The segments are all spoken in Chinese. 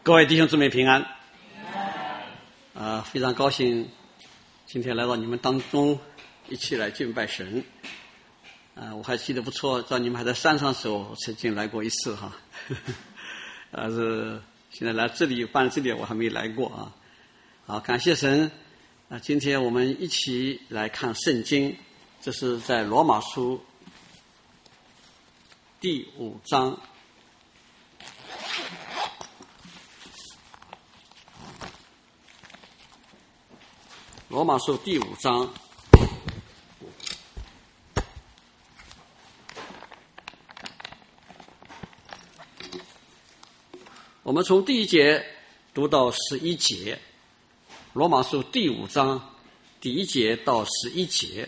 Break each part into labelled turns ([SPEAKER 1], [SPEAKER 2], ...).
[SPEAKER 1] 各位弟兄姊妹平安。非常高兴今天来到你们当中，一起来敬拜神。我还记得不错，在你们还在山上的时候，我曾经来过一次哈。是现在来这里办这里，我还没来过啊。好，感谢神。今天我们一起来看圣经，这是在罗马书第5章。罗马书第5章，我们从第1节读到11节。罗马书第5章第1节到11节。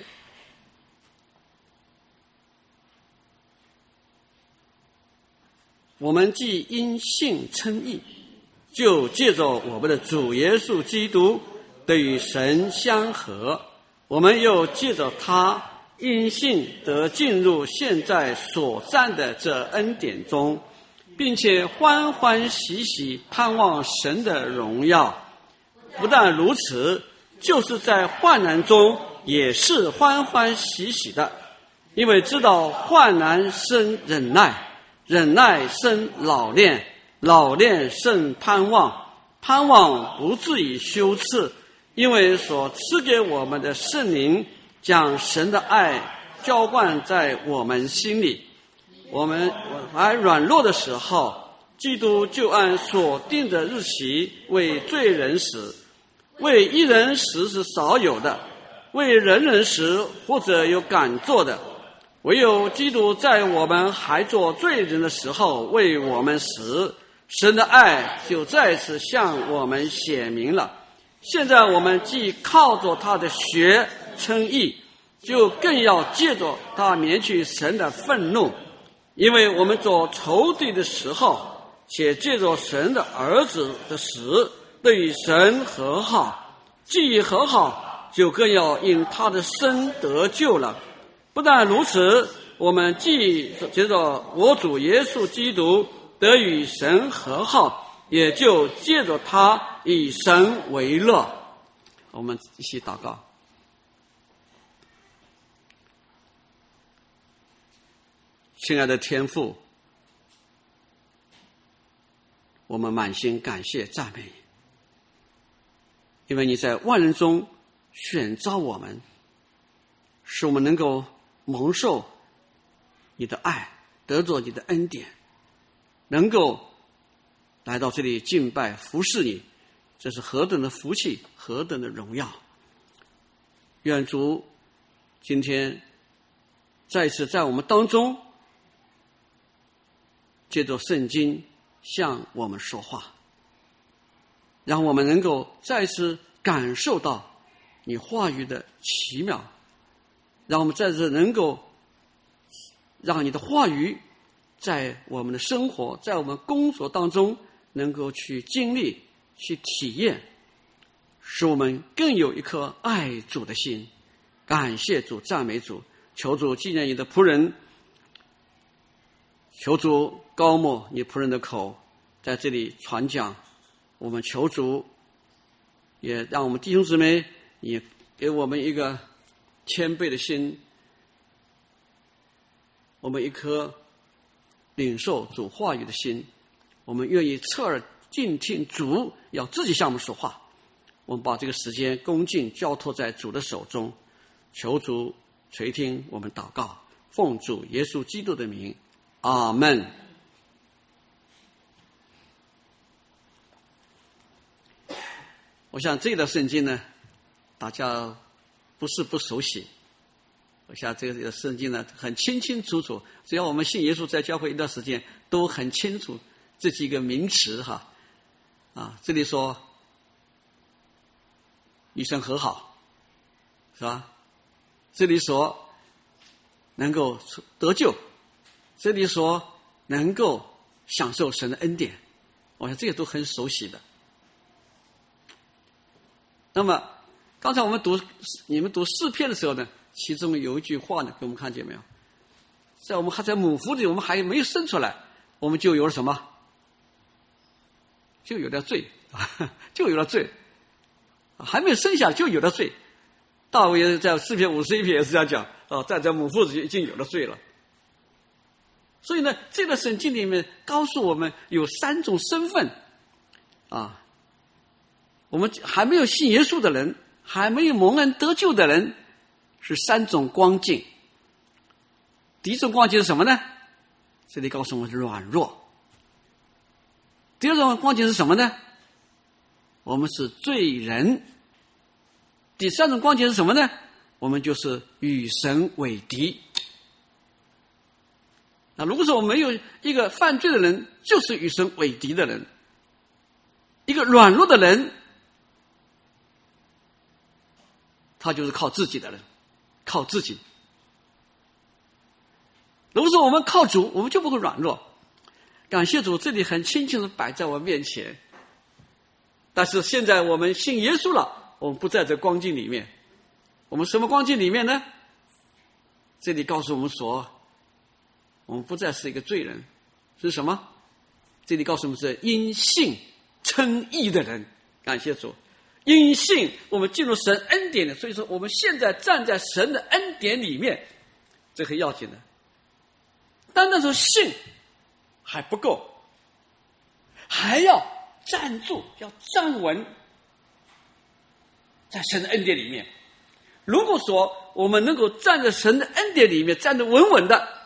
[SPEAKER 1] 我们既因信称义，就借着我们的主耶稣基督得与神相合，我们又借着他因信得进入现在所占的这恩典中，并且欢欢喜喜盼望神的荣耀。不但如此，就是在患难中也是欢欢喜喜的，因为知道患难生忍耐，忍耐生老练，老练生盼望，盼望不至于羞耻，因为所赐给我们的圣灵将神的爱浇灌在我们心里。我们还软弱的时候，基督就按所定的日期为罪人死，为一人死是少有的，为人人死或者有敢做的。唯有基督在我们还做罪人的时候为我们死，神的爱就再次向我们显明了。现在我们既靠着他的血称义，就更要借着他免去神的愤怒，因为我们做仇敌的时候，且借着神的儿子的死对与神和好，既和好，就更要因他的生得救了。不但如此，我们既借着我主耶稣基督得与神和好，也就借着他以神为乐。我们一起祷告。亲爱的天父，我们满心感谢赞美，因为你在万人中选召我们，使我们能够蒙受你的爱，得着你的恩典，能够来到这里敬拜服侍你，这是何等的福气，何等的荣耀。愿主今天再次在我们当中借着圣经向我们说话，让我们能够再次感受到你话语的奇妙，让我们再次能够让你的话语在我们的生活，在我们工作当中能够去经历，去体验，使我们更有一颗爱主的心。感谢主，赞美主，求主纪念你的仆人，求主高抹你仆人的口，在这里传讲。我们求主也让我们弟兄姊妹也给我们一个谦卑的心，我们一颗领受主话语的心，我们愿意侧耳静听主要自己向我们说话。我们把这个时间恭敬交托在主的手中，求主垂听我们祷告，奉主耶稣基督的名，阿们。我想这段圣经呢，大家不是不熟悉。我想这个圣经呢很清清楚楚，只要我们信耶稣在教会一段时间，都很清楚这几个名词哈。这里说与神和好，是吧？这里说能够得救，这里说能够享受神的恩典，我想这些都很熟悉的。那么刚才你们读诗篇的时候呢，其中有一句话呢，给我们看见没有？在我们还在母腹里，我们还没有生出来，我们就有了什么？ 就有了罪，就有了罪，还没有生下就有了罪。大卫在诗篇51篇也是这样讲在这母腹已经有了罪了。所以呢，这个圣经里面告诉我们有3种身份我们还没有信耶稣的人，还没有蒙恩得救的人，是3种光景。第一种光景是什么呢？这里告诉我们是软弱。第二种光景是什么呢？我们是罪人。第3种光景是什么呢？我们就是与神为敌。那如果说我们没有一个犯罪的人，就是与神为敌的人。一个软弱的人，他就是靠自己的人，靠自己。如果说我们靠主，我们就不会软弱。感谢主，这里很清楚地摆在我面前。但是现在我们信耶稣了，我们不在这光景里面。我们什么光景里面呢？这里告诉我们说，我们不再是一个罪人，是什么？这里告诉我们是因信称义的人。感谢主，因信我们进入神恩典的，所以说我们现在站在神的恩典里面，这很要紧的。单单说信还不够，还要站住，要站稳在神的恩典里面。如果说我们能够站在神的恩典里面站得稳稳的，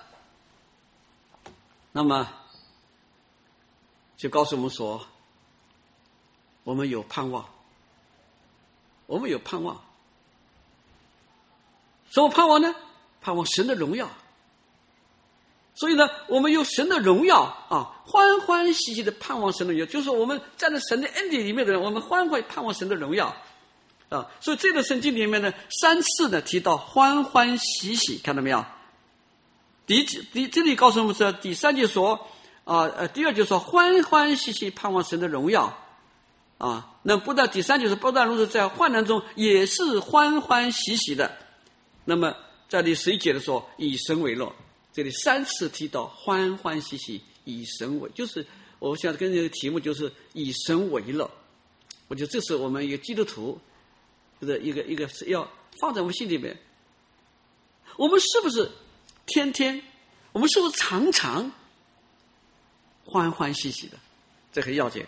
[SPEAKER 1] 那么就告诉我们说，我们有盼望，我们有盼望。什么盼望呢？盼望神的荣耀。所以呢，我们有神的荣耀欢欢喜喜的盼望神的荣耀，就是说我们站在神的恩典里面的人，我们欢欢盼望神的荣耀所以这个圣经里面呢，3次呢提到欢欢喜喜，看到没有？这里告诉我们说，第3节说第2节说欢欢喜喜盼望神的荣耀那不但第3节说不但如此，在患难中也是欢欢喜喜的。那么在第11节的时候，以神为乐。这里3次提到欢欢喜喜，以神为，就是我想跟这个题目就是以神为乐。我觉得这是我们一个基督徒的一个是要放在我们心里面。我们是不是天天，我们是不是常常欢欢喜喜的？这很要紧。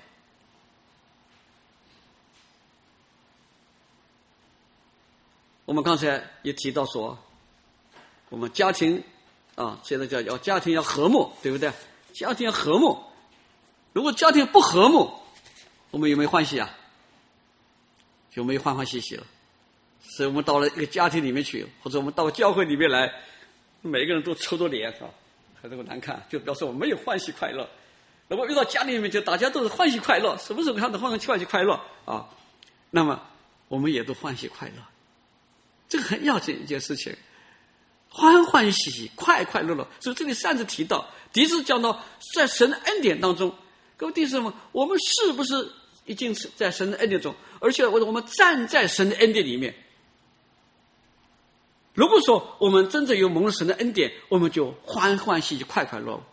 [SPEAKER 1] 我们刚才也提到说，我们家庭现在要家庭要和睦，对不对？家庭要和睦。如果家庭不和睦，我们有没有欢喜啊？就没有欢欢喜喜了。所以我们到了一个家庭里面去，或者我们到教会里面来，每个人都抽着脸很难看，就表示我们没有欢喜快乐。如果遇到家里面，就大家都是欢喜快乐，什么时候看到欢喜快乐那么我们也都欢喜快乐。这个很要紧一件事情，欢欢喜喜，快快乐乐。所以这里3次提到，第一次讲到在神的恩典当中，各位弟兄们，我们是不是已经是在神的恩典中，而且我们站在神的恩典里面？如果说我们真正有蒙了神的恩典，我们就欢欢喜喜，快快乐乐。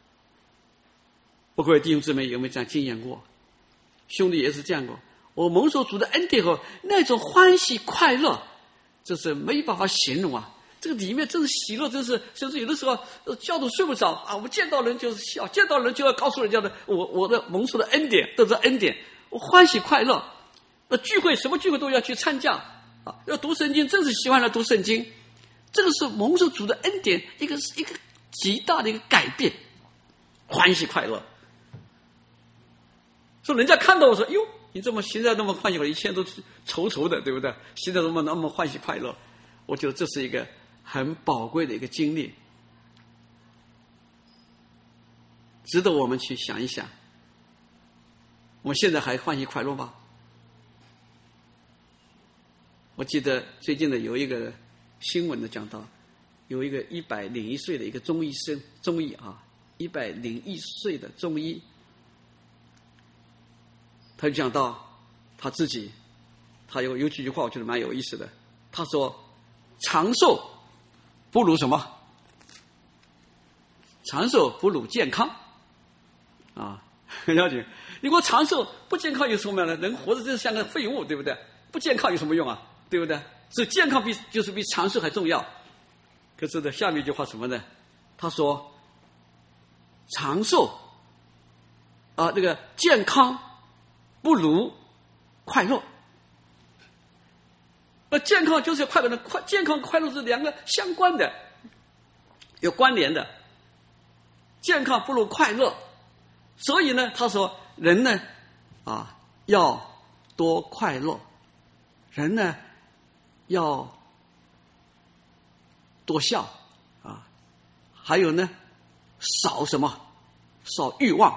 [SPEAKER 1] 各位弟兄姊妹有没有这样经验过？兄弟也是这样过。我蒙受主的恩典后，那种欢喜快乐，这是没办法形容这个里面真是喜乐，真是甚至有的时候觉都睡不着我们见到人就是笑，见到人就要告诉人家的我的蒙受的恩典，得着恩典，我欢喜快乐。那聚会什么聚会都要去参加要读圣经，真是喜欢来读圣经。这个是蒙受主的恩典一个极大的一个改变，欢喜快乐。说人家看到我说哟，你这么现在那么欢喜快乐，以前都愁愁的，对不对？现在那么欢喜快乐，我觉得这是一个很宝贵的一个经历，值得我们去想一想。我们现在还欢喜快乐吗？我记得最近有一个新闻的讲到，有一个101岁的一个中医101岁的中医，他就讲到他自己，他有几句话我觉得蛮有意思的。他说长寿不如什么？长寿不如健康很了解。 如果长寿不健康有什么样的？人活着就是像个废物，对不对？不健康有什么用啊？对不对？所以健康就是比长寿还重要。可是呢，下面一句话什么呢？他说：“长寿这个健康不如快乐。”健康就是快乐的，健康快乐是两个相关的，有关联的。健康不如快乐，所以呢，他说人呢要多快乐，人呢要多笑还有呢少什么？少欲望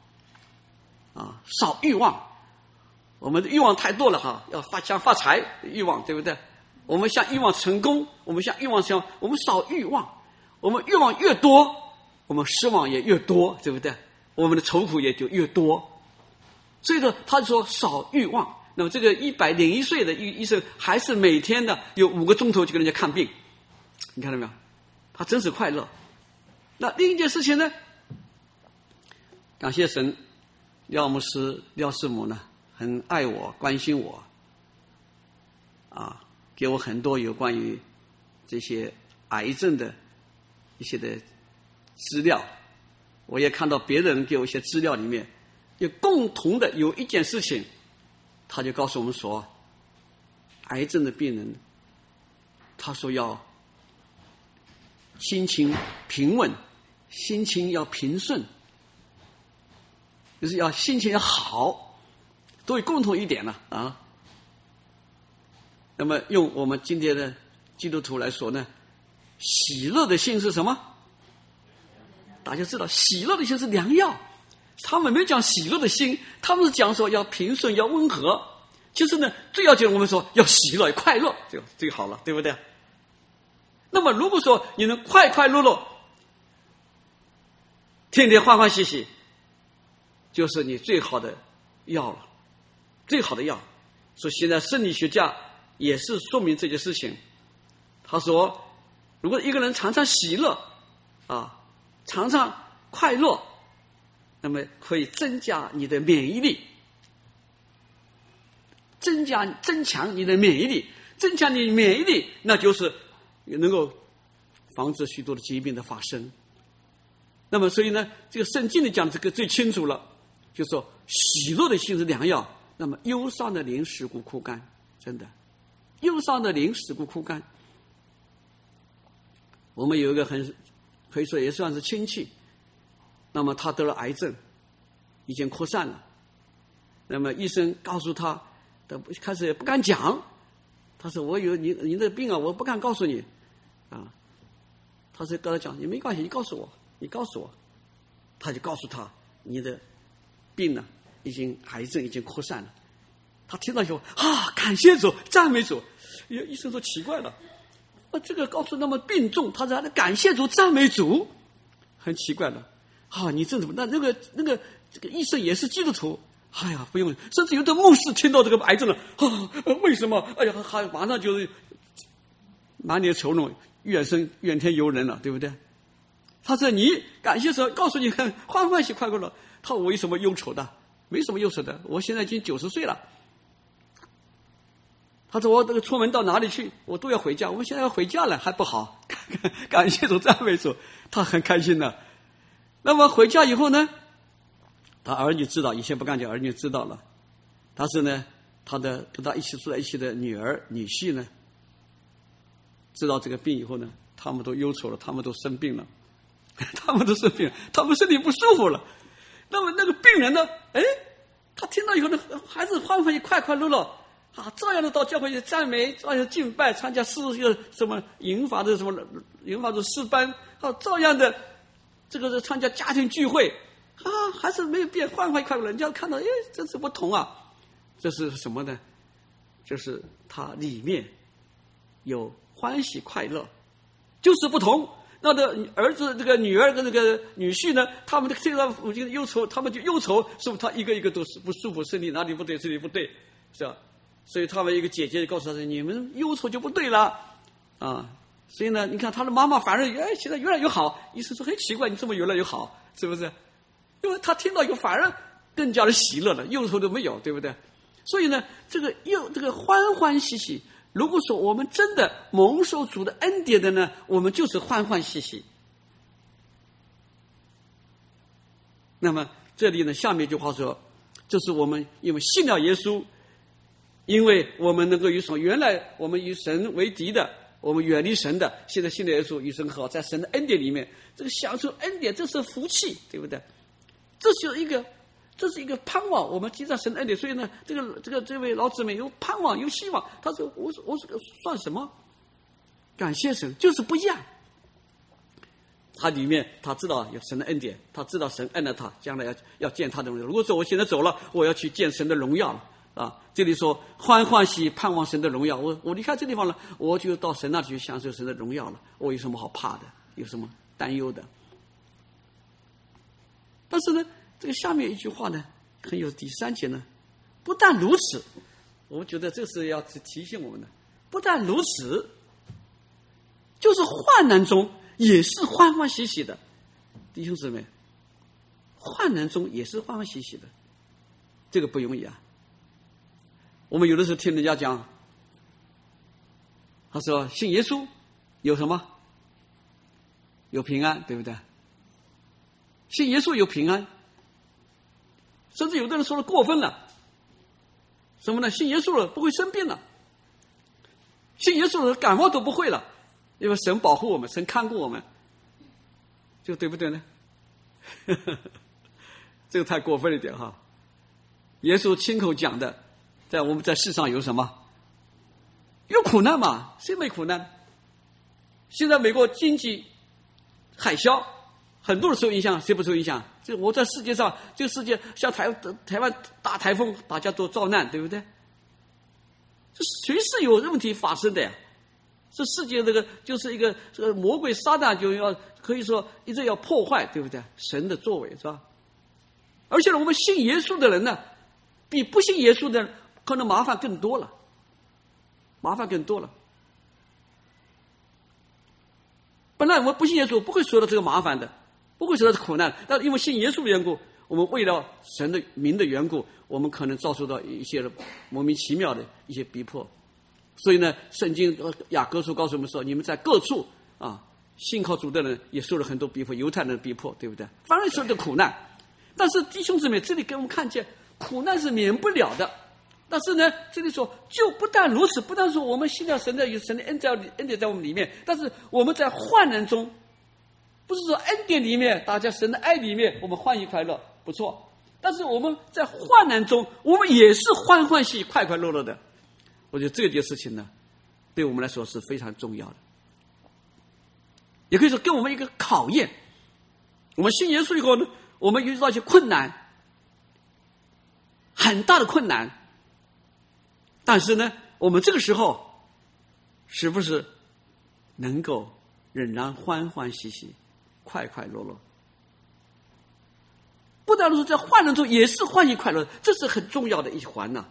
[SPEAKER 1] 少欲望。我们的欲望太多了要想发财欲望，对不对？我们想欲望成功，我们想欲望我们少欲望。我们欲望越多，我们失望也越多，对不对？我们的愁苦也就越多。所以说他说少欲望。那么这个101岁的医生还是每天的有5个钟头去跟人家看病，你看到没有？他真是快乐。那另一件事情呢，感谢神，廖牧师廖师母呢很爱我，关心我给我很多有关于这些癌症的一些的资料。我也看到别人给我一些资料里面有共同的有一件事情，他就告诉我们说，癌症的病人他说要心情平稳，心情要平顺，就是要心情要好，都有共同一点了那么用我们今天的基督徒来说呢，喜乐的心是什么？大家知道喜乐的心是良药，他们没讲喜乐的心，他们是讲说要平顺要温和。其实呢，最要紧我们说要喜乐快乐，这个最好了，对不对？那么如果说你能快快乐乐，天天欢欢喜喜，就是你最好的药了，最好的药。所以现在生理学家也是说明这件事情。他说，如果一个人常常喜乐常常快乐，那么可以增加你的免疫力，增强你的免疫力，增强你免疫力，那就是能够防止许多的疾病的发生。那么所以呢，这个圣经里讲这个最清楚了，就是说喜乐的心是良药，那么忧伤的灵使骨枯干，真的，忧伤的灵使骨枯干。我们有一个可以说也算是亲戚，那么他得了癌症，已经扩散了。那么医生告诉他，开始也不敢讲，他说我有你的病我不敢告诉你他是跟他讲，你没关系，你告诉我，他就告诉他你的病呢癌症已经扩散了。他听到以后感谢主，赞美主。医生说奇怪了，这个告诉那么病重，他说感谢主赞美主，很奇怪了你这怎么那个这个医生也是基督徒，不用，甚至有的牧师听到这个癌症了为什么马上就是满脸愁容，怨天尤人了，对不对？他说你感谢神，告诉你欢欢喜快乐了。他说我为什么忧愁的？没什么忧愁的，我现在已经90岁了。他说我这个出门到哪里去我都要回家，我们现在要回家了还不好，感谢主赞美主，他很开心的。那么回家以后呢，他儿女知道，以前不敢讲，儿女知道了。但是呢，他的跟他一起住在一起的女儿女婿呢，知道这个病以后呢，他们都忧愁了，他们都生病了，他们身体不舒服了。那么那个病人呢，他听到以后呢，还是欢欢喜快快乐乐照样的到教会去赞美，照样敬拜，参加什么银发的诗班照样的这个是参加家庭聚会还是没有变，欢欢喜快乐。人家看到这是不同这是什么呢？就是他里面有欢喜快乐，就是不同。那的儿子这个女儿跟这个女婿呢，他们听到父亲忧愁，他们就忧愁，是不是他一个一个都是不舒服，身体哪里不对，这里不对，是吧？所以他们一个姐姐就告诉他说：“你们忧愁就不对了所以呢，你看他的妈妈反而现在越来越好。医生说很奇怪，你这么越来越好，是不是？因为他听到以后反而更加的喜乐了，忧愁都没有，对不对？所以呢，这个欢欢喜喜。如果说我们真的蒙受主的恩典的呢，我们就是欢欢喜喜。那么这里呢，下面一句话说，就是我们因为信了耶稣，因为我们能够与神，原来我们与神为敌的，我们远离神的，现在信了耶稣与神和好，在神的恩典里面，这个享受恩典，这是福气，对不对？这是一个盼望，我们记在神的恩典。所以呢，这位老姊妹有盼望有希望。他说：“我算什么？感谢神，就是不一样。他里面他知道有神的恩典，他知道神恩了他，将来要见他的荣耀。如果说我现在走了，我要去见神的荣耀了啊！这里说欢欢喜盼望神的荣耀。我离开这地方了，我就到神那里去享受神的荣耀了。我有什么好怕的？有什么担忧的？但是呢，这个下面一句话呢，很有第3节呢。不但如此，我觉得这是要提醒我们的。不但如此，就是患难中也是欢欢喜喜的，弟兄姊妹，患难中也是欢欢喜喜的，这个不容易啊。我们有的时候听人家讲，他说信耶稣有什么？有平安，对不对？信耶稣有平安，甚至有的人说的过分了，什么呢？信耶稣了不会生病了，信耶稣了感冒都不会了，因为神保护我们，神看顾我们，就对不对呢？这个太过分了一点哈！耶稣亲口讲的，我们在世上有什么？有苦难嘛？谁没苦难？现在美国经济海啸，很多人受影响，谁不受影响？这我在世界上，这个世界像台湾大台风，大家都遭难，对不对？这随时有问题发生的呀。这世界就是一个这个魔鬼撒旦就要可以说一直要破坏，对不对？神的作为是吧？而且呢，我们信耶稣的人呢，比不信耶稣的人可能麻烦更多了，麻烦更多了。本来我们不信耶稣，不会受到这个麻烦的，不会受到苦难。但因为信耶稣的缘故，我们为了神的名的缘故，我们可能遭受到一些莫名其妙的一些逼迫。所以呢，圣经雅各书告诉我们说，你们在各处啊，信靠主的人也受了很多逼迫，犹太人的逼迫，对不对？反而受的苦难。但是弟兄姊妹，这里给我们看见，苦难是免不了的。但是呢，这里说就不但如此，不但说我们信了神的有神的恩典在我们里面，但是我们在患难中，不是说恩典里面，大家神的爱里面，我们欢喜快乐，不错。但是我们在患难中，我们也是欢欢喜快快乐乐的。我觉得这件事情呢，对我们来说是非常重要的，也可以说给我们一个考验。我们信耶稣以后呢，我们遇到一些困难，很大的困难，但是呢，我们这个时候是不是能够仍然欢欢喜喜、快快乐乐？不但是在患难中也是欢喜快乐，这是很重要的一环呐。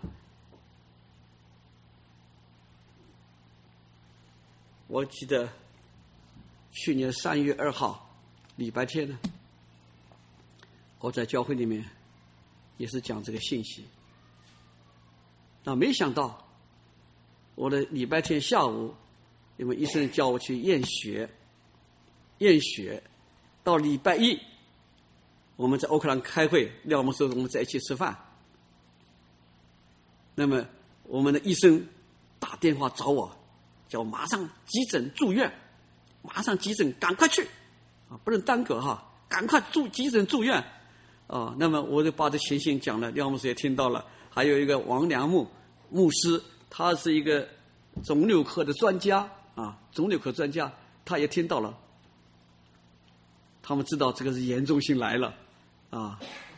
[SPEAKER 1] 我记得去年3月2号礼拜天呢，我在教会里面也是讲这个信息。那没想到我的礼拜天下午，因为医生叫我去验血，到礼拜一我们在欧克兰开会，廖牧师我们在一起吃饭。那么我们的医生打电话找我，叫我马上急诊住院，马上急诊赶快去啊，不能耽搁哈，赶快急诊住院啊。那么我就把这情形讲了，廖牧师也听到了，还有一个王良牧牧师，他是一个肿瘤科的专家啊，肿瘤科专家，他也听到了，他们知道这个是严重性来了啊。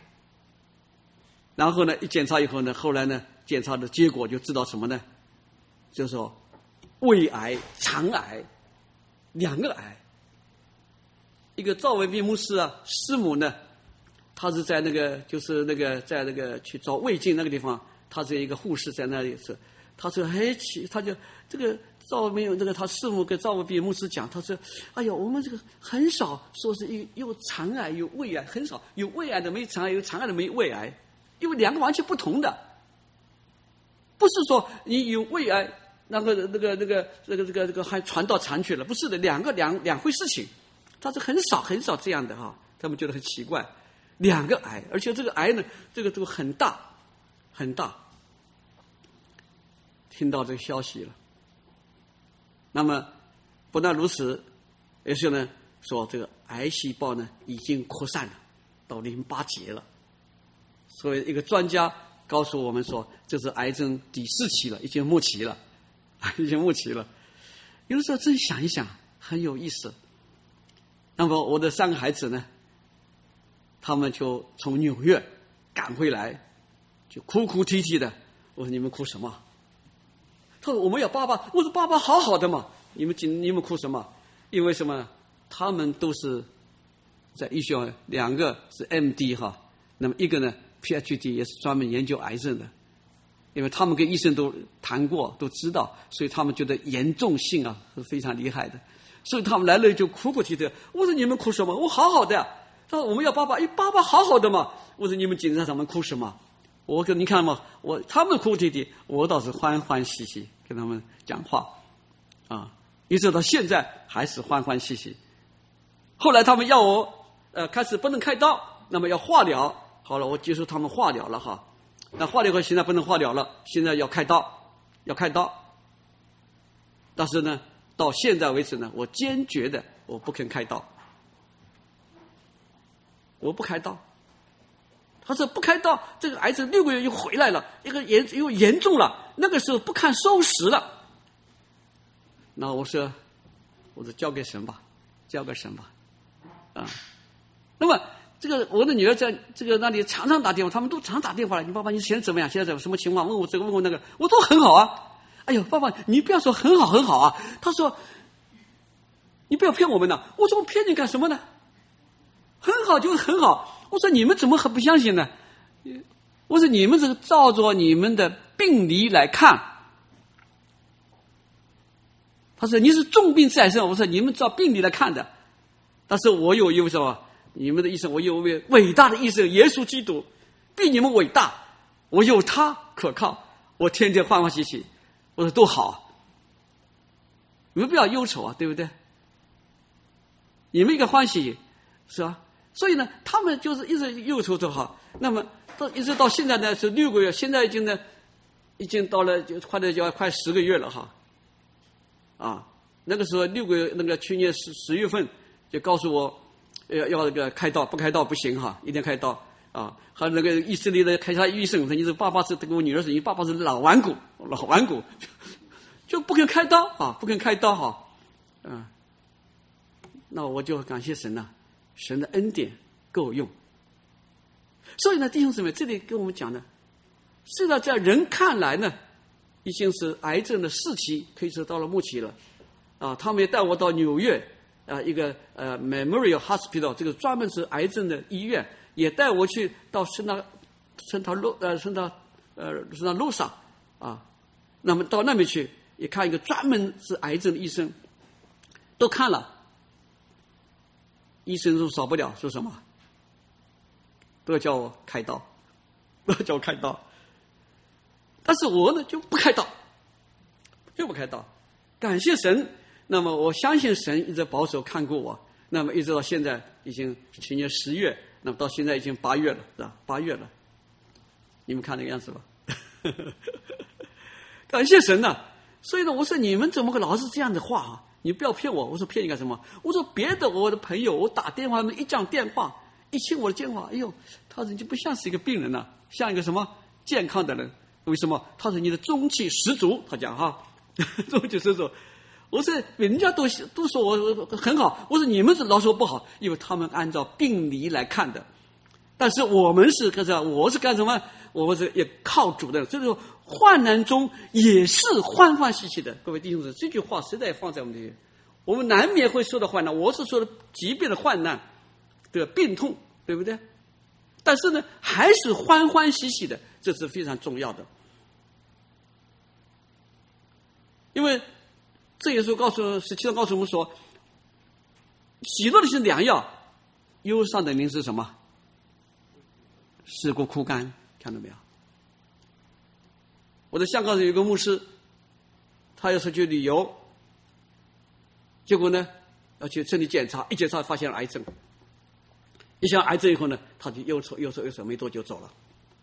[SPEAKER 1] 然后呢，一检查以后呢，后来呢，检查的结果就知道什么呢？就是说胃癌、肠癌2个癌。一个赵文斌牧师啊，师母呢，他是在在那个去找胃镜那个地方，他是一个护士在那里是，他说他就这个赵文斌这个他师母跟赵文斌牧师讲，他说哎呀，我们这个很少说是有肠癌有胃癌，很少有胃癌的没肠癌，有肠癌的没胃癌因为两个完全不同的，不是说你有胃癌，那个还传到残缺了，不是的，两回事情。但是很少这样的哈，他们觉得很奇怪，两个癌，而且这个癌呢，这个很大很大。听到这个消息了，那么不但如此，而且呢说这个癌细胞呢已经扩散了到淋巴结了，所以一个专家告诉我们说，这是癌症第4期了，已经末期了，已经末期了。有的时候真想一想，很有意思。那么我的3个孩子呢，他们就从纽约赶回来，就哭哭啼啼的。我说你们哭什么？他说我们要爸爸。我说爸爸好好的嘛，你们哭什么？因为什么？他们都是在医学院，2个是 MD 哈，那么一个呢 PhD 也是专门研究癌症的，因为他们跟医生都谈过，都知道，所以他们觉得严重性啊是非常厉害的，所以他们来了就哭哭啼啼。我说你们哭什么？我好好的呀。他说我们要爸爸，爸爸好好的嘛。我说你们紧张什么？哭什么？我跟你看嘛，他们哭啼啼，我倒是欢欢喜喜跟他们讲话啊，一直到现在还是欢欢喜喜。后来他们要我开始不能开刀，那么要化疗。好了，我接受他们化疗了哈。那化疗后现在不能化疗了，现在要开刀。但是呢，到现在为止呢，我坚决的我不肯开刀，我不开刀。他说不开刀，这个癌症6个月又回来了，又严重了，那个时候不堪收拾了。那我说交给神吧啊。那么这个我的女儿在这个那里常常打电话，他们都常打电话来，你爸爸你现在怎么样？现在什么情况？问我这个问我那个，我说很好啊。哎呦，爸爸你不要说很好啊。他说你不要骗我们呢。我说我骗你干什么呢？很好就是很好。我说你们怎么还不相信呢？我说你们这个照着你们的病理来看。他说你是重病在身。我说你们照病理来看的。但是我有一位什么？你们的医生，我有一位伟大的医生耶稣基督，比你们伟大。我有他可靠，我天天欢欢喜喜。我说都好，你们不要忧愁啊，对不对？你们一个欢喜，是吧？所以呢，他们就是一直忧愁就好。那么一直到现在呢是6个月，现在已经到了就快10个月了哈。啊，那个时候6个月，那个去年10月份就告诉我要那个开刀，不开刀不行哈，一定要开刀啊。还有那个以色列的开刀医生说你这爸爸是跟我女儿说你爸爸是老顽固，就不肯开刀啊，不肯开刀哈。那我就感谢神呐。神的恩典够用。所以呢，弟兄姊妹，这里跟我们讲的，现在在人看来呢，已经是癌症的4期，可以说到了末期了。啊，他们也带我到纽约一个Memorial Hospital， 这个专门是癌症的医院，也带我去到圣塔罗萨啊，那么到那边去也看一个专门是癌症的医生，都看了。医生都少不了说什么，都要叫我开刀，但是我呢就不开刀，感谢神。那么我相信神一直保守看过我，那么一直到现在已经去年10月，那么到现在已经8月了，是吧？8月了，你们看那个样子吧。感谢神呐！所以呢，我说你们怎么会老是这样的话啊？你不要骗我。我说骗你干什么？我说别的我的朋友，我打电话，他们一讲电话，一听我的电话，哎呦，他说你就不像是一个病人了，像一个什么健康的人。为什么？他说你的中气十足，他讲哈，中气十足。我说人家都说我很好，我说你们是老说不好，因为他们按照病理来看的。但是我们是干什么？我是干什么？我们是也靠主的，这个患难中也是欢欢喜喜的。各位弟兄姊妹，这句话实在放在我们这里，我们难免会受到患难。我是说的疾病的患难的病痛，对不对？但是呢，还是欢欢喜喜的，这是非常重要的。因为这也是17章告诉我们说，喜乐的是良药，忧伤的灵是什么？尸骨枯干， 看到没有？我在香港有一个牧师，他要出去旅游，结果呢要去身体检查，一检查发现了癌症，一想癌症以后呢，他就忧愁，没多久走了，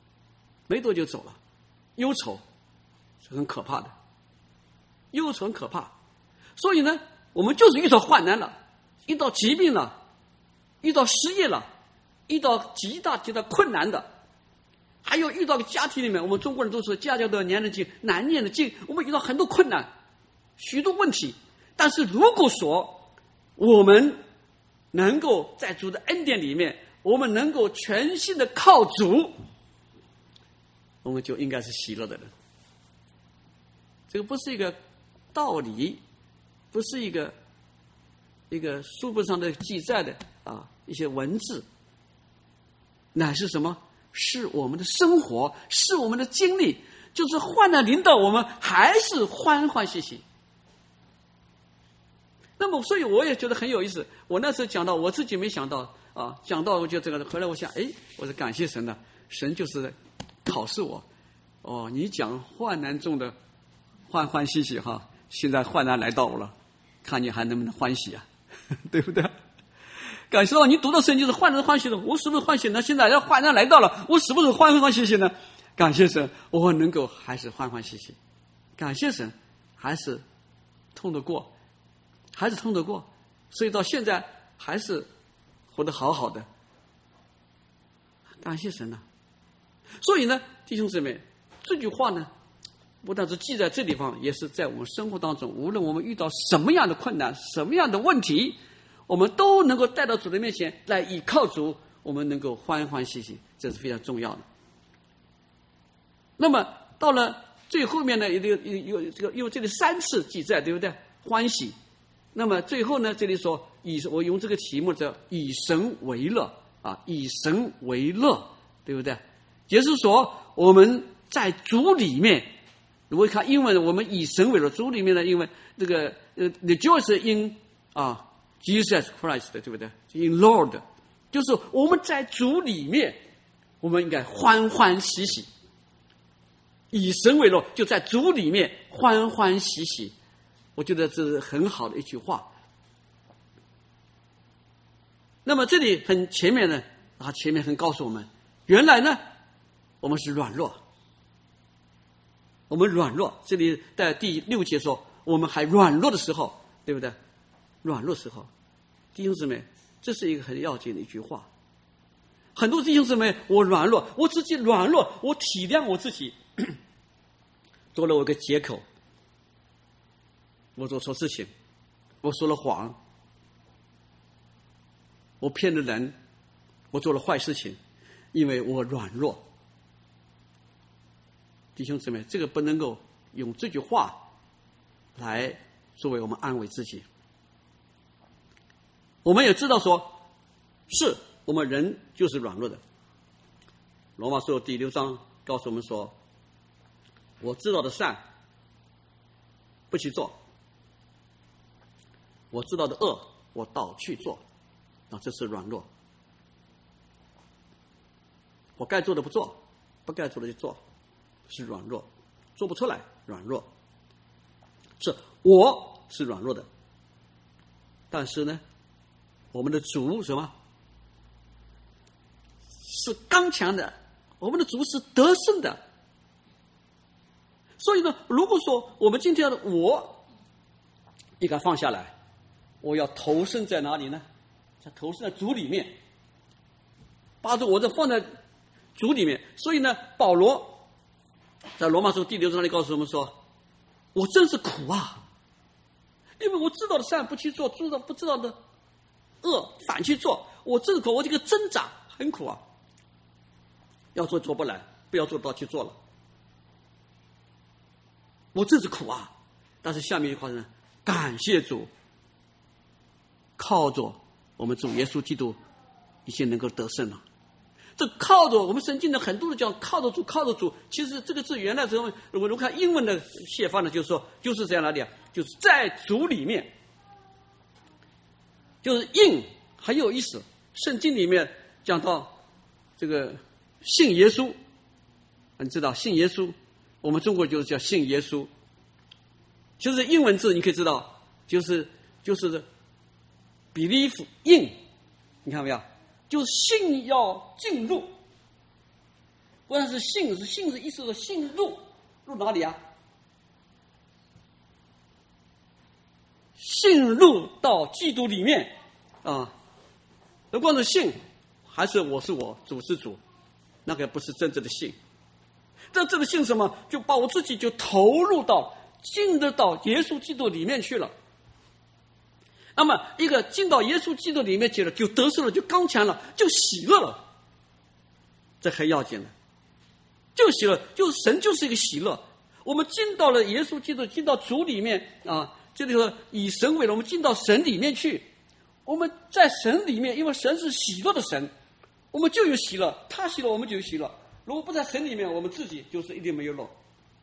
[SPEAKER 1] 忧愁是很可怕的，忧愁很可怕。所以呢，我们就是遇到患难了，遇到疾病了，遇到失业了，遇到极大困难的，还有遇到家庭里面，我们中国人都是家家都要念的经，难念的经，我们遇到很多困难，许多问题。但是如果说我们能够在主的恩典里面，我们能够全心的靠主，我们就应该是喜乐的人。这个不是一个道理，不是一个书本上的记载的一些文字，乃是什么？是我们的生活，是我们的经历，就是患难临到我们，还是欢欢喜喜。那么，所以我也觉得很有意思。我那时候讲到，我自己没想到讲到我就这个，后来我想，我说感谢神呢，神就是考试我。你讲患难中的欢欢喜喜哈，现在患难来到我了，看你还能不能欢喜啊，对不对？感受到你读到圣经是患难欢喜的，我是不是欢喜呢？现在要患难来到了，我是不是欢欢喜喜呢？感谢神，我能够还是欢欢喜喜。感谢神，还是通得过。所以到现在还是活得好好的，感谢神呢。所以呢，弟兄姊妹，这句话呢，不但是记在这地方，也是在我们生活当中，无论我们遇到什么样的困难，什么样的问题，我们都能够带到主的面前来倚靠主，我们能够欢欢喜喜，这是非常重要的。那么到了最后面呢，有这里3次记载，对不对？欢喜。那么最后呢，这里说我用这个题目叫以神为乐以神为乐，对不对？也就是说我们在主里面，如果看英文，我们以神为乐，主里面呢，因为这个rejoice in Jesus Christ， 对不对 ？In Lord， 就是我们在主里面，我们应该欢欢喜喜。以神为乐，就在主里面欢欢喜喜。我觉得这是很好的一句话。那么这里很前面呢，前面很告诉我们，原来呢，我们是软弱，这里在第6节说，我们还软弱的时候，对不对？软弱时候，弟兄姊妹，这是一个很要紧的一句话。很多弟兄姊妹，我软弱，我自己软弱，我体谅我自己，做了我一个借口。我做错事情，我说了谎，我骗了人，我做了坏事情，因为我软弱。弟兄姊妹，这个不能够用这句话来作为我们安慰自己。我们也知道说，是我们人就是软弱的。罗马书第6章告诉我们说，我知道的善不去做，我知道的恶，我倒去做，这是软弱。我该做的不做，不该做的就做，是软弱。做不出来，软弱。是我是软弱的，但是呢，我们的主什么？是刚强的，我们的主是得胜的。所以呢，如果说我们今天的我应该放下来，我要投身在哪里呢？投身在主里面，把我这放在主里面。所以呢，保罗在罗马书第6章里告诉我们说，我真是苦啊，因为我知道的善不去做，不知道的恶反去做，我这个我这个挣扎很苦啊，要做做不来，不要做到去做了，我真是苦啊。但是下面一句话呢，感谢主，靠着我们主耶稣基督已经能够得胜了。这靠着我们圣经的很多的讲靠着主，靠着主，其实这个字原来时候如果看英文的写法呢，就是说就是在哪里啊？就是在主里面，就是 in 很有意思。圣经里面讲到这个信耶稣你知道信耶稣，我们中国就是叫信耶稣，就是英文字你可以知道，就是 believe in， 你看到没有？就是信要进入，不但是信是意思是信入哪里啊？信入到基督里面啊！不光是信，还是我是我，主是主，那个不是真正的信。真正的信什么？就把我自己就投入到进得到耶稣基督里面去了。那么一个进到耶稣基督里面去了，就得胜了，就刚强了，就喜乐了，这很要紧的。就喜乐，就是神就是一个喜乐。我们进到了耶稣基督，进到主里面啊，这里说以神为乐，我们进到神里面去。我们在神里面，因为神是喜乐的神，我们就有喜乐，他喜乐我们就有喜乐。如果不在神里面，我们自己就是一定没有乐。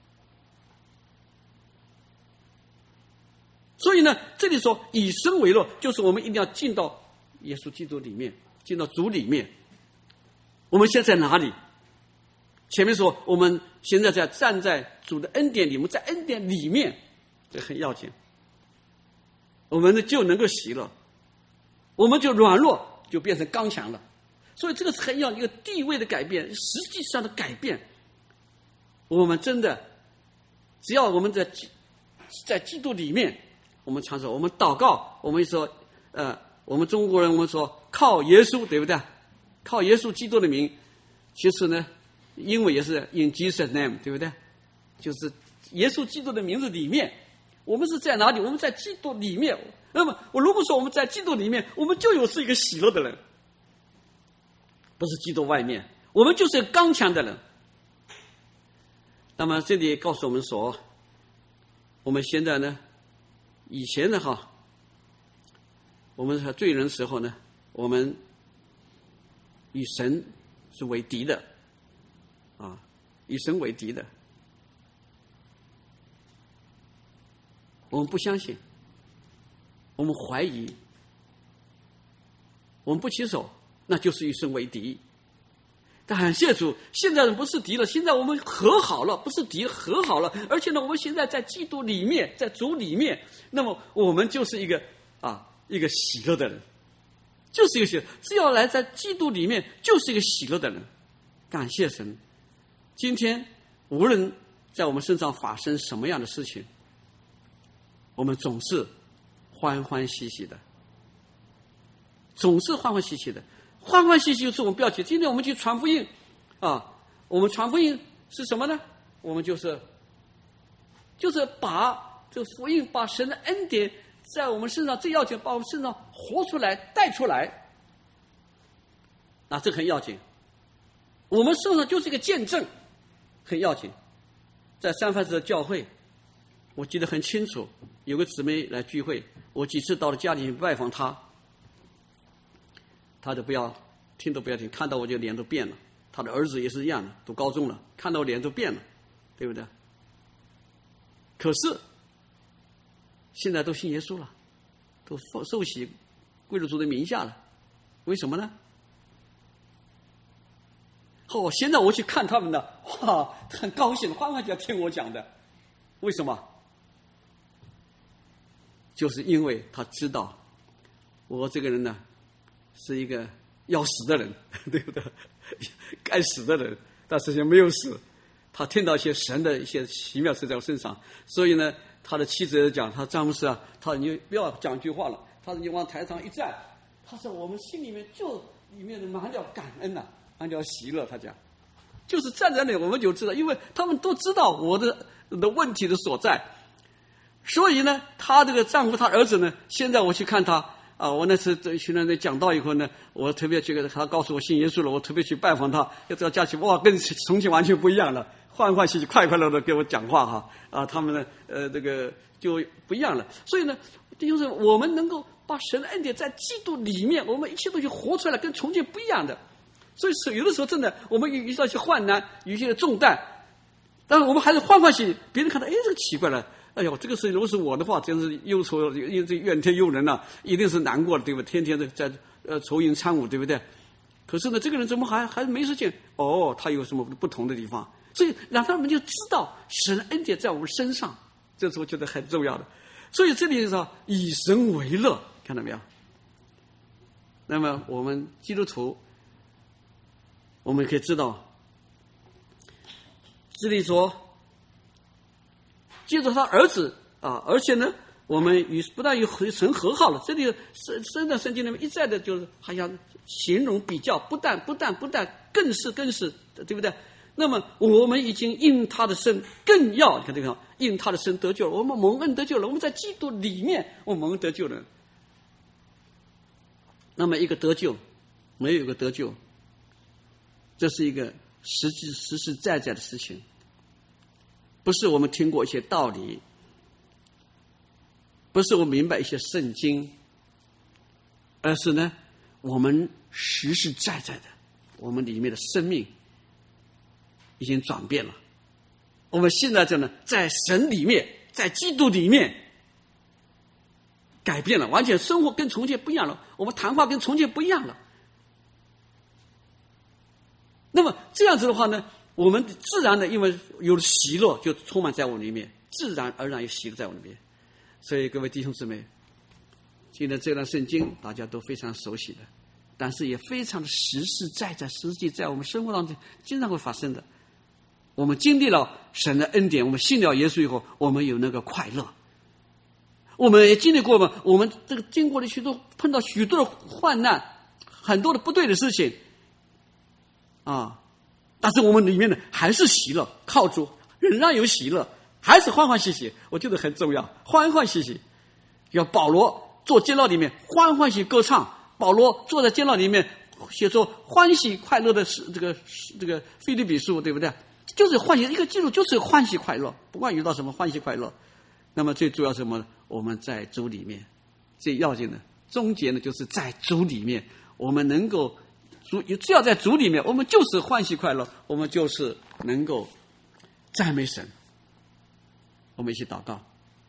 [SPEAKER 1] 所以呢，这里说以神为乐，就是我们一定要进到耶稣基督里面，进到主里面。我们现在在哪里？前面说我们现在站在主的恩典里，我们在恩典里面，这很要紧。我们呢就能够喜乐，我们就软弱就变成刚强了。所以这个是很要一个地位的改变，实际上的改变。我们真的只要我们在基督里面，我们常说我们祷告，我们说我们中国人我们说靠耶稣，对不对？靠耶稣基督的名，其实呢英文也是 in Jesus name， 对不对？就是耶稣基督的名字里面，我们是在哪里？我们在基督里面。那么我如果说我们在基督里面，我们就是一个喜乐的人，不是基督外面，我们就是一个刚强的人。那么这里告诉我们说，我们现在呢，以前呢我们在罪人的时候呢，我们与神是为敌的与神为敌的，我们不相信，我们怀疑，我们不接受，那就是与神为敌。但感谢主，现在不是敌了，现在我们和好了，不是敌，和好了。而且呢，我们现在在基督里面，在主里面，那么我们就是一个喜乐的人，就是一个喜乐。只要来在基督里面，就是一个喜乐的人。感谢神。今天无论在我们身上发生什么样的事情，我们总是欢欢喜喜的，总是欢欢喜喜的。欢欢喜喜就是我们标题。今天我们去传福音我们传福音是什么呢？我们就是把这个福音，把神的恩典在我们身上，最要紧把我们身上活出来，带出来。那这很要紧，我们身上就是一个见证，很要紧。在三藩市的教会，我记得很清楚，有个姊妹来聚会，我几次到了家里去拜访她，她就不要听都不要听，看到我就脸都变了。她的儿子也是一样的，读高中了，看到我脸都变了，对不对？可是现在都信耶稣了，都受洗归入主的名下了，为什么呢？现在我去看他们呢，很高兴，欢欢就要听我讲的。为什么？就是因为他知道我这个人呢是一个要死的人，对不对？该死的人，但是也没有死。他听到一些神的一些奇妙事在我身上，所以呢，他的妻子也讲，他詹姆斯他说你不要讲一句话了，他说你往台上一站，他说我们心里面就里面满了感恩呐，满了喜乐。他讲，就是站在那里我们就知道，因为他们都知道我的问题的所在，所以呢，他这个丈夫，他儿子呢，现在我去看他我那次去那讲道以后呢，我特别去他告诉我信耶稣了，我特别去拜访他，要到家去，跟从前完全不一样了，欢欢喜喜、快快乐乐给我讲话他们呢这个就不一样了。所以呢，就是我们能够把神的恩典在基督里面，我们一切东西活出来，跟从前不一样的。所以有的时候真的，我们遇到一些患难，有一些重担，但是我们还是欢欢喜喜。别人看到，这个奇怪了，哎呦，这个事如果是我的话，真是忧愁，怨天尤人了，一定是难过的，对吧？天天的在愁云惨雾，对不对？可是呢，这个人怎么还没事情？他有什么不同的地方？ 所以让他们就知道神的恩典在我们身上，这是我觉得很重要的。所以这里说以神为乐，看到没有？那么我们基督徒，我们可以知道，这里说借着他儿子啊，而且呢，我们不但与神和好了，这里圣经里面一再的就是好像形容比较，不但，更是，对不对？那么我们已经因他的生更要，你看这个，因他的生得救了，我们蒙恩得救了，我们在基督里面我们蒙恩得救了。那么一个得救，没有一个得救，这是一个实实在在的事情，不是我们听过一些道理，不是我明白一些圣经，而是呢，我们实实在在的，我们里面的生命已经转变了。我们现在呢，在神里面，在基督里面改变了，完全生活跟从前不一样了，我们谈话跟从前不一样了。那么这样子的话呢，我们自然的因为有了喜乐就充满在我里面，自然而然有喜乐在我里面。所以各位弟兄姊妹，今天这段圣经大家都非常熟悉的，但是也非常的实际在我们生活当中经常会发生的。我们经历了神的恩典，我们信了耶稣以后，我们有那个快乐。我们也经历过嘛，我们这个经过了碰到许多的患难，很多的不对的事情啊，但是我们里面呢还是喜乐，靠主仍然有喜乐，还是欢欢喜喜，我觉得很重要，欢欢喜喜。要保罗坐监牢里面欢欢喜歌唱，保罗坐在监牢里面写作欢喜快乐的这个腓立比书，对不对？就是欢喜，一个基督就是欢喜快乐，不管遇到什么欢喜快乐。那么最主要是什么呢？我们在主里面，最要紧的终结呢，就是在主里面，我们能够只要在主里面，我们就是欢喜快乐，我们就是能够赞美神。我们一起祷告。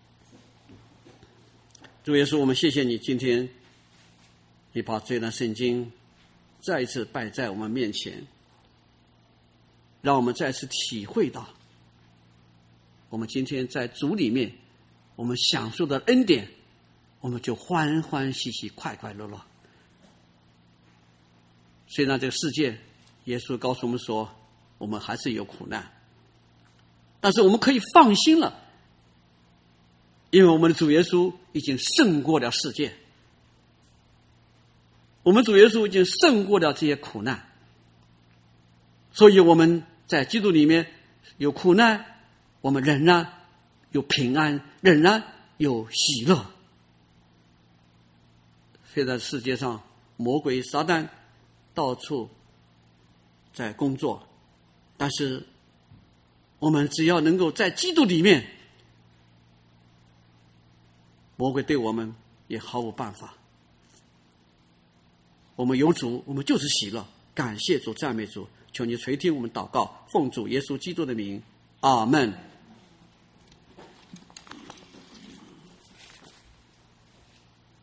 [SPEAKER 1] 主耶稣，我们谢谢你，今天你把这段圣经再一次摆在我们面前，让我们再次体会到我们今天在主里面我们享受的恩典，我们就欢欢喜喜快快乐乐。虽然这个世界耶稣告诉我们说我们还是有苦难，但是我们可以放心了，因为我们的主耶稣已经胜过了世界，我们主耶稣已经胜过了这些苦难，所以我们在基督里面有苦难，我们仍然有平安，仍然有喜乐。现在世界上魔鬼撒旦到处在工作，但是我们只要能够在基督里面，魔鬼对我们也毫无办法。我们有主，我们就是喜乐，感谢主，赞美主，求你垂听我们祷告，奉主耶稣基督的名，阿们。